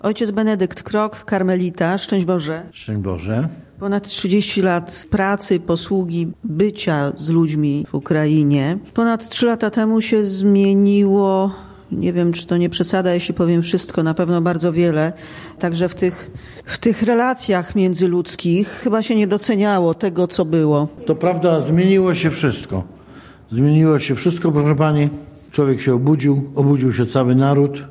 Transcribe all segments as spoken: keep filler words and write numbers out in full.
Ojciec Benedykt Krok, karmelita, szczęść Boże. Szczęść Boże. Ponad trzydzieści lat pracy, posługi, bycia z ludźmi w Ukrainie. Ponad trzy lata temu się zmieniło, nie wiem, czy to nie przesada, jeśli powiem wszystko, na pewno bardzo wiele. Także w tych, w tych relacjach międzyludzkich chyba się nie doceniało tego, co było. To prawda, zmieniło się wszystko. Zmieniło się wszystko, proszę pani. Człowiek się obudził, obudził się cały naród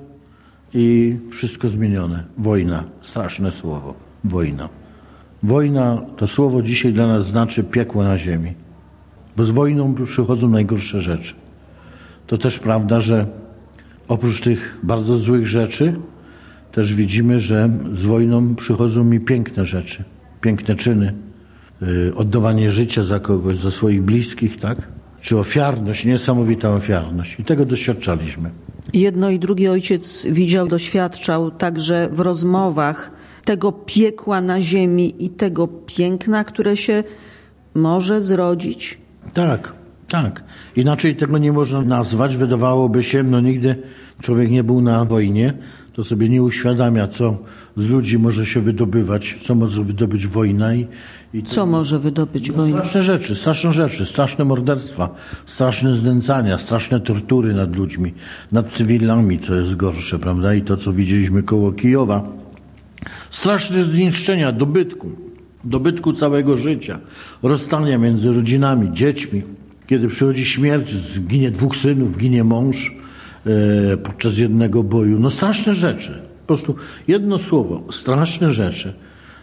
i wszystko zmienione. Wojna, straszne słowo. Wojna. Wojna, to słowo dzisiaj dla nas znaczy piekło na ziemi. Bo z wojną przychodzą najgorsze rzeczy. To też prawda, że oprócz tych bardzo złych rzeczy też widzimy, że z wojną przychodzą mi piękne rzeczy, piękne czyny. Yy, oddawanie życia za kogoś, za swoich bliskich, tak? Czy ofiarność, niesamowita ofiarność. I tego doświadczaliśmy. Jedno i drugie ojciec widział, doświadczał także w rozmowach tego piekła na ziemi i tego piękna, które się może zrodzić. Tak, tak. Inaczej tego nie można nazwać. Wydawałoby się, no nigdy człowiek nie był na wojnie, to sobie nie uświadamia, co z ludzi może się wydobywać, co może wydobyć wojna. I, i co to, może wydobyć no, wojna? Straszne rzeczy, straszne rzeczy, straszne morderstwa, straszne znęcania, straszne tortury nad ludźmi, nad cywilami, co jest gorsze, prawda? I to, co widzieliśmy koło Kijowa. Straszne zniszczenia dobytku, dobytku całego życia, rozstania między rodzinami, dziećmi. Kiedy przychodzi śmierć, ginie dwóch synów, ginie mąż e, podczas jednego boju. No straszne rzeczy. Po prostu jedno słowo, straszne rzeczy.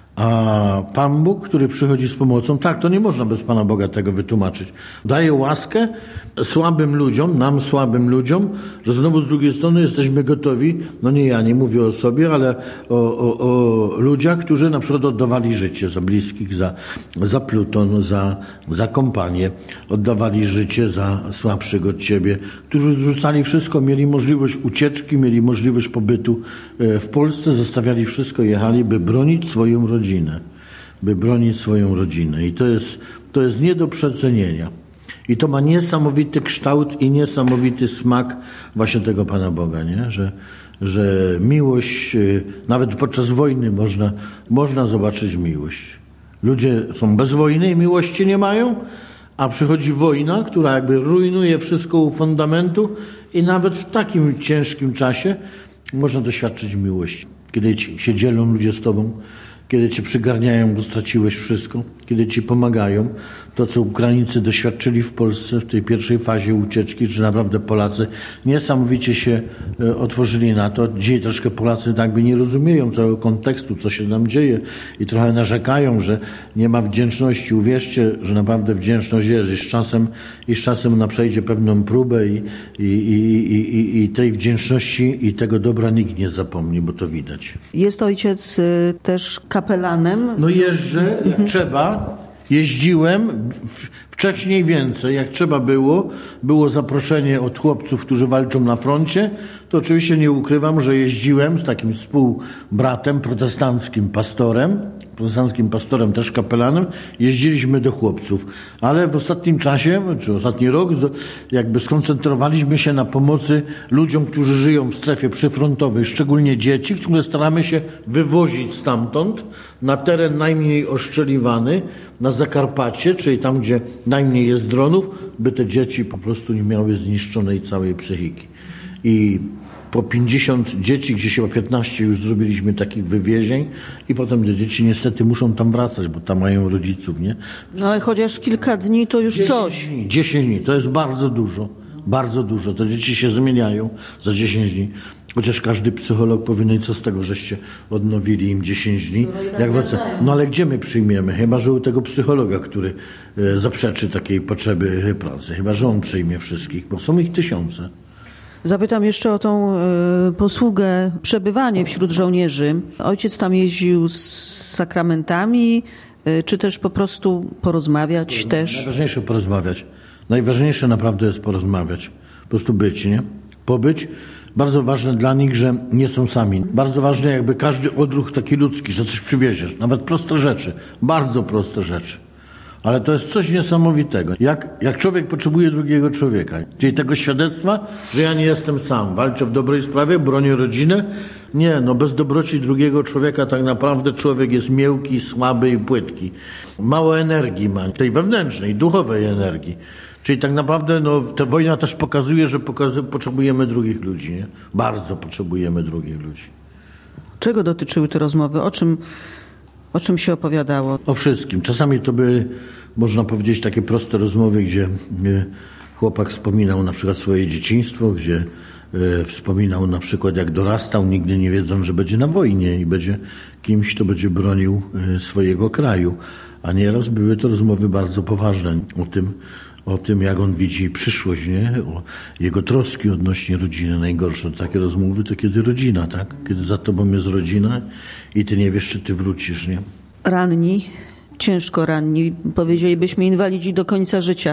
A Pan Bóg, który przychodzi z pomocą, tak, to nie można bez Pana Boga tego wytłumaczyć. Daje łaskę słabym ludziom, nam słabym ludziom, że znowu z drugiej strony jesteśmy gotowi, no nie ja, nie mówię o sobie, ale o, o, o ludziach, którzy na przykład oddawali życie za bliskich, za, za pluton, za, za kompanię, oddawali życie za słabszych od Ciebie, którzy rzucali wszystko, mieli możliwość ucieczki, mieli możliwość pobytu w Polsce, zostawiali wszystko, jechali, by bronić swoją rodzinę. by bronić swoją rodzinę. I to jest, to jest nie do przecenienia. I to ma niesamowity kształt i niesamowity smak właśnie tego Pana Boga, nie? Że, że miłość, nawet podczas wojny można, można zobaczyć miłość. Ludzie są bez wojny i miłości nie mają, a przychodzi wojna, która jakby rujnuje wszystko u fundamentu i nawet w takim ciężkim czasie można doświadczyć miłości. Kiedy ci się dzielą ludzie z Tobą, kiedy Cię przygarniają, bo straciłeś wszystko, kiedy Ci pomagają. To, co Ukraińcy doświadczyli w Polsce w tej pierwszej fazie ucieczki, że naprawdę Polacy niesamowicie się otworzyli na to. Dzisiaj troszkę Polacy tak by nie rozumieją całego kontekstu, co się tam dzieje i trochę narzekają, że nie ma wdzięczności. Uwierzcie, że naprawdę wdzięczność jest i z czasem, i z czasem ona przejdzie pewną próbę i, i, i, i, i tej wdzięczności i tego dobra nikt nie zapomni, bo to widać. Jest ojciec też kapelanem? No jeżdżę, jak trzeba. Jeździłem wcześniej więcej, jak trzeba było. Było zaproszenie od chłopców, którzy walczą na froncie. To oczywiście nie ukrywam, że jeździłem z takim współbratem, protestanckim pastorem, protestanckim pastorem, też kapelanem. Jeździliśmy do chłopców. Ale w ostatnim czasie, czy ostatni rok, jakby skoncentrowaliśmy się na pomocy ludziom, którzy żyją w strefie przyfrontowej, szczególnie dzieci, które staramy się wywozić stamtąd na teren najmniej oszczeliwany, na Zakarpacie, czyli tam, gdzie najmniej jest dronów, by te dzieci po prostu nie miały zniszczonej całej psychiki. I po pięćdziesiąt dzieci, gdzieś chyba piętnaście już zrobiliśmy takich wywiezień i potem te dzieci niestety muszą tam wracać, bo tam mają rodziców, nie? No ale chociaż kilka dni to już dziesięć coś. Dni, dziesięć dni, to jest bardzo dużo, bardzo dużo. Te dzieci się zmieniają za dziesięć dni. Chociaż każdy psycholog powinien, co z tego, żeście odnowili im dziesięć dni. No, jak wraca, no ale gdzie my przyjmiemy? Chyba, że u tego psychologa, który e, zaprzeczy takiej potrzeby pracy. Chyba, że on przyjmie wszystkich, bo są ich tysiące. Zapytam jeszcze o tą y, posługę, przebywanie wśród żołnierzy. Ojciec tam jeździł z sakramentami, y, czy też po prostu porozmawiać no, też? Najważniejsze porozmawiać. Najważniejsze naprawdę jest porozmawiać. Po prostu być, nie? Pobyć. Bardzo ważne dla nich, że nie są sami. Bardzo ważne jakby każdy odruch taki ludzki, że coś przywieziesz. Nawet proste rzeczy. Bardzo proste rzeczy. Ale to jest coś niesamowitego. Jak, jak człowiek potrzebuje drugiego człowieka, czyli tego świadectwa, że ja nie jestem sam, walczę w dobrej sprawie, bronię rodzinę. Nie, no bez dobroci drugiego człowieka tak naprawdę człowiek jest miękki, słaby i płytki. Mało energii ma, tej wewnętrznej, duchowej energii. Czyli tak naprawdę no, ta wojna też pokazuje, że pokazuje, potrzebujemy drugich ludzi. Nie? Bardzo potrzebujemy drugich ludzi. Czego dotyczyły te rozmowy? O czym, o czym się opowiadało? O wszystkim. Czasami to były, można powiedzieć, takie proste rozmowy, gdzie chłopak wspominał na przykład swoje dzieciństwo, gdzie wspominał na przykład jak dorastał, nigdy nie wiedząc, że będzie na wojnie i będzie kimś, kto będzie bronił swojego kraju. A nieraz były to rozmowy bardzo poważne o tym, o tym, jak on widzi przyszłość, nie? O jego troski odnośnie rodziny. Najgorsze takie rozmowy to kiedy rodzina, tak? Kiedy za tobą jest rodzina i ty nie wiesz, czy ty wrócisz, nie? Ranni, ciężko ranni, powiedzielibyśmy inwalidzi do końca życia.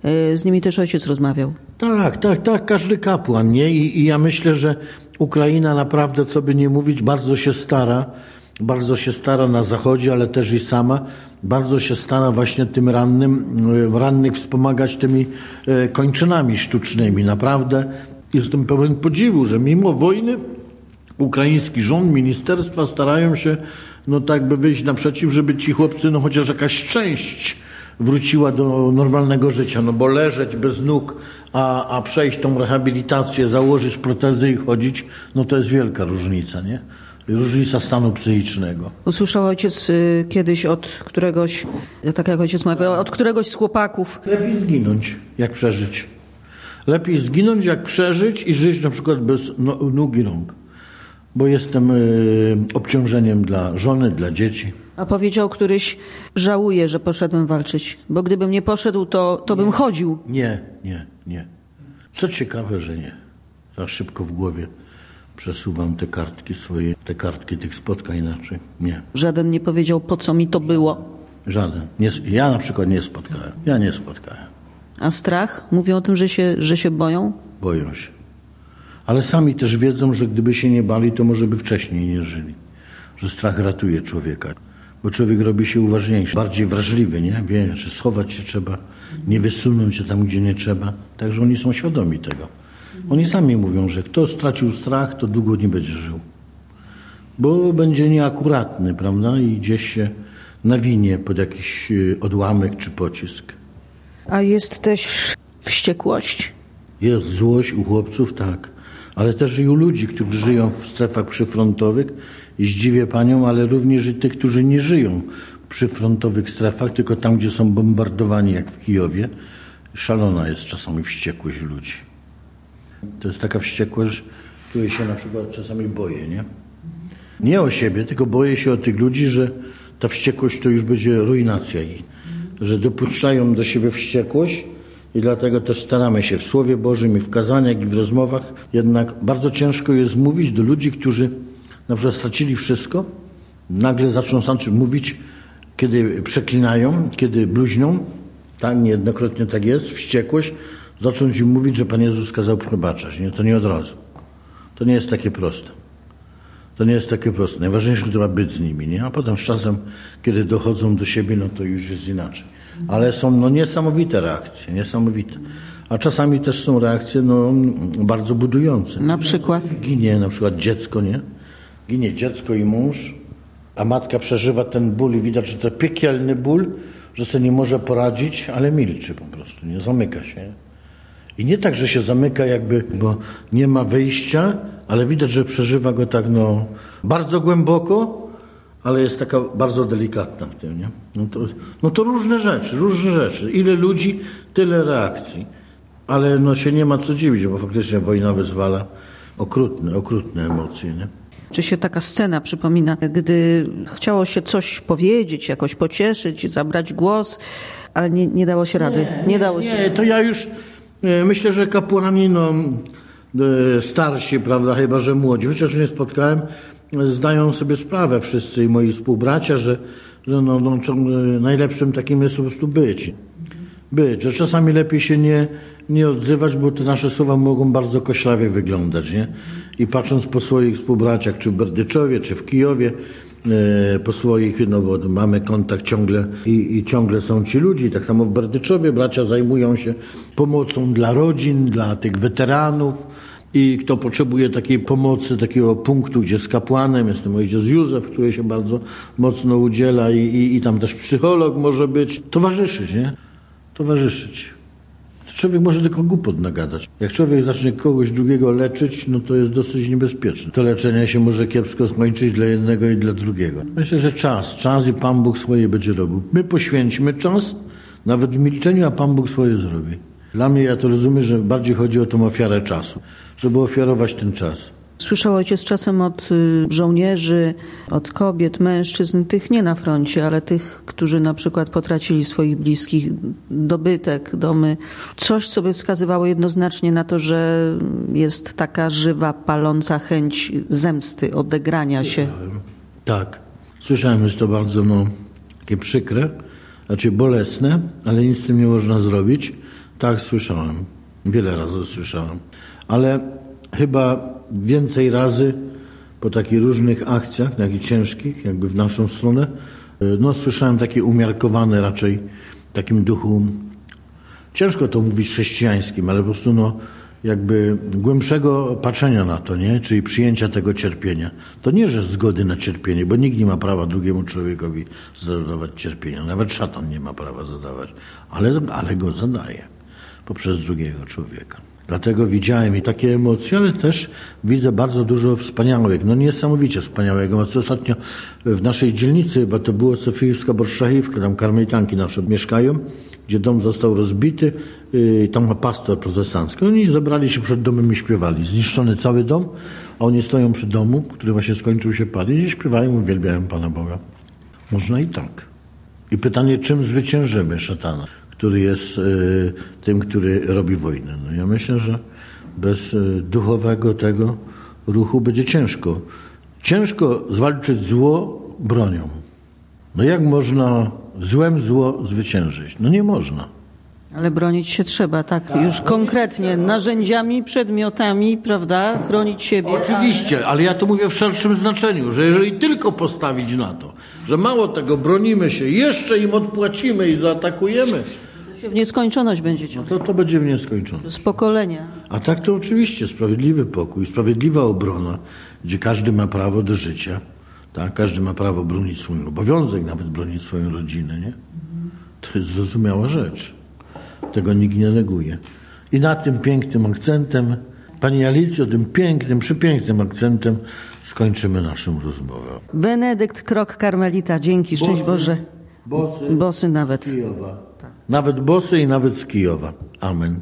Z nimi też ojciec rozmawiał. Tak, tak, tak, każdy kapłan, nie? I, i ja myślę, że Ukraina naprawdę, co by nie mówić, bardzo się stara, bardzo się stara na Zachodzie, ale też i sama, bardzo się stara właśnie tym rannym, rannych wspomagać tymi kończynami sztucznymi. Naprawdę jestem pełen podziwu, że mimo wojny ukraiński rząd, ministerstwa starają się no tak by wyjść naprzeciw, żeby ci chłopcy, no chociaż jakaś część wróciła do normalnego życia, no bo leżeć bez nóg, a, a przejść tą rehabilitację, założyć protezy i chodzić, no to jest wielka różnica, nie? Różnica stanu psychicznego. Usłyszał ojciec y, kiedyś od któregoś, tak jak ojciec mawiał, od któregoś z chłopaków. Lepiej zginąć, jak przeżyć. Lepiej zginąć, jak przeżyć i żyć na przykład bez no, nóg i rąk. Bo jestem y, obciążeniem dla żony, dla dzieci. A powiedział któryś, żałuję, że poszedłem walczyć, bo gdybym nie poszedł, to, to bym chodził. Nie, nie, nie. Co ciekawe, że nie. Za szybko w głowie przesuwam te kartki swoje, te kartki tych spotkań inaczej. Nie. Żaden nie powiedział, po co mi to było. Żaden. Nie, ja na przykład nie spotkałem. Ja nie spotkałem. A strach? Mówią o tym, że się, że się boją? Boją się. Ale sami też wiedzą, że gdyby się nie bali, to może by wcześniej nie żyli. Że strach ratuje człowieka. Bo człowiek robi się uważniejszy, bardziej wrażliwy, nie? Wie, że schować się trzeba, nie wysunąć się tam, gdzie nie trzeba. Także oni są świadomi tego. Oni sami mówią, że kto stracił strach, to długo nie będzie żył. Bo będzie nieakuratny, prawda? I gdzieś się nawinie pod jakiś odłamek czy pocisk. A jest też wściekłość? Jest złość u chłopców, tak. Ale też i u ludzi, którzy żyją w strefach przyfrontowych. I zdziwię panią, ale również i tych, którzy nie żyją w przyfrontowych strefach, tylko tam, gdzie są bombardowani, jak w Kijowie. Szalona jest czasami wściekłość ludzi. To jest taka wściekłość, której się na przykład czasami boję, nie? Nie o siebie, tylko boję się o tych ludzi, że ta wściekłość to już będzie ruinacja ich. Że dopuszczają do siebie wściekłość i dlatego też staramy się w Słowie Bożym i w kazaniach i w rozmowach. Jednak bardzo ciężko jest mówić do ludzi, którzy na przykład stracili wszystko. Nagle zaczną mówić, kiedy przeklinają, kiedy bluźnią. Tak, niejednokrotnie tak jest, wściekłość. Zacząć im mówić, że Pan Jezus kazał przebaczać. Nie? To nie od razu. To nie jest takie proste. To nie jest takie proste. Najważniejsze, to ma być z nimi. Nie? A potem z czasem, kiedy dochodzą do siebie, no to już jest inaczej. Ale są no, niesamowite reakcje. Niesamowite. A czasami też są reakcje no, bardzo budujące. Na przykład? Ginie na przykład dziecko, nie? Ginie dziecko i mąż, a matka przeżywa ten ból i widać, że to piekielny ból, że sobie nie może poradzić, ale milczy po prostu. Nie zamyka się. I nie tak, że się zamyka jakby, bo nie ma wyjścia, ale widać, że przeżywa go tak no bardzo głęboko, ale jest taka bardzo delikatna w tym, nie? No to, no to różne rzeczy, różne rzeczy. Ile ludzi, tyle reakcji. Ale no się nie ma co dziwić, bo faktycznie wojna wyzwala okrutne, okrutne emocje, nie? Czy się taka scena przypomina, gdy chciało się coś powiedzieć, jakoś pocieszyć, zabrać głos, ale nie, nie dało się rady? Nie, nie dało nie, się. Nie, to ja już myślę, że kapłani, no, starsi, prawda, chyba że młodzi, chociaż nie spotkałem, zdają sobie sprawę wszyscy i moi współbracia, że, że no, no, najlepszym takim jest po prostu być. Być, że czasami lepiej się nie, nie odzywać, bo te nasze słowa mogą bardzo koślawie wyglądać, nie? I patrząc po swoich współbraciach, czy w Berdyczowie, czy w Kijowie, po swoich, no bo mamy kontakt ciągle i, i ciągle są ci ludzie. Tak samo w Berdyczowie bracia zajmują się pomocą dla rodzin, dla tych weteranów i kto potrzebuje takiej pomocy, takiego punktu, gdzie z kapłanem, jest ten ojciec Józef, który się bardzo mocno udziela i, i, i tam też psycholog może być. Towarzyszyć, nie? Towarzyszyć. Człowiek może tylko głupot nagadać. Jak człowiek zacznie kogoś drugiego leczyć, no to jest dosyć niebezpieczne. To leczenie się może kiepsko skończyć dla jednego i dla drugiego. Myślę, że czas, czas i Pan Bóg swoje będzie robił. My poświęćmy czas, nawet w milczeniu, a Pan Bóg swoje zrobi. Dla mnie, ja to rozumiem, że bardziej chodzi o tą ofiarę czasu, żeby ofiarować ten czas. Słyszał ojciec czasem od żołnierzy, od kobiet, mężczyzn, tych nie na froncie, ale tych, którzy na przykład potracili swoich bliskich, dobytek, domy. Coś, co by wskazywało jednoznacznie na to, że jest taka żywa, paląca chęć zemsty, odegrania się. Słyszałem. Tak. Słyszałem, jest to bardzo no, takie przykre, znaczy bolesne, ale nic z tym nie można zrobić. Tak, słyszałem. Wiele razy słyszałem. Ale chyba więcej razy po takich różnych akcjach, takich ciężkich, jakby w naszą stronę, no słyszałem takie umiarkowane raczej w takim duchu, ciężko to mówić chrześcijańskim, ale po prostu no jakby głębszego patrzenia na to, nie? Czyli przyjęcia tego cierpienia. To nie, że zgody na cierpienie, bo nikt nie ma prawa drugiemu człowiekowi zadawać cierpienia. Nawet szatan nie ma prawa zadawać, ale, ale go zadaje poprzez drugiego człowieka. Dlatego widziałem i takie emocje, ale też widzę bardzo dużo wspaniałych, no niesamowicie wspaniałych emocji. Ostatnio w naszej dzielnicy, bo to było Sofijska Borszachivka, tam karmelitanki nasze mieszkają, gdzie dom został rozbity i tam ma pastor protestancki. Oni zebrali się przed domem i śpiewali. Zniszczony cały dom, a oni stoją przy domu, który właśnie skończył się padł i śpiewają, uwielbiają Pana Boga. Można i tak. I pytanie, czym zwyciężymy szatana, który jest y, tym, który robi wojnę. No ja myślę, że bez y, duchowego tego ruchu będzie ciężko. Ciężko zwalczyć zło bronią. No jak można złem zło zwyciężyć? No nie można. Ale bronić się trzeba, tak, tak już konkretnie, narzędziami, przedmiotami, prawda, chronić siebie. Oczywiście, ale ja to mówię w szerszym znaczeniu, że jeżeli tylko postawić na to, że mało tego, bronimy się, jeszcze im odpłacimy i zaatakujemy, to się w nieskończoność będzie ciągnąć. No to, to będzie w nieskończoność. Z pokolenia. A tak to oczywiście sprawiedliwy pokój, sprawiedliwa obrona, gdzie każdy ma prawo do życia, tak? Każdy ma prawo bronić swój obowiązek, nawet bronić swoją rodzinę, nie? To jest zrozumiała rzecz. Tego nikt nie neguje. I na tym pięknym akcentem, Pani Alicjo, tym pięknym, przepięknym akcentem skończymy naszą rozmowę. Benedykt Krok, karmelita. Dzięki, szczęść Bosy, Boże. Bosy, Bosy nawet. Z Kijowa. Tak. Nawet bosy i nawet z Kijowa. Amen.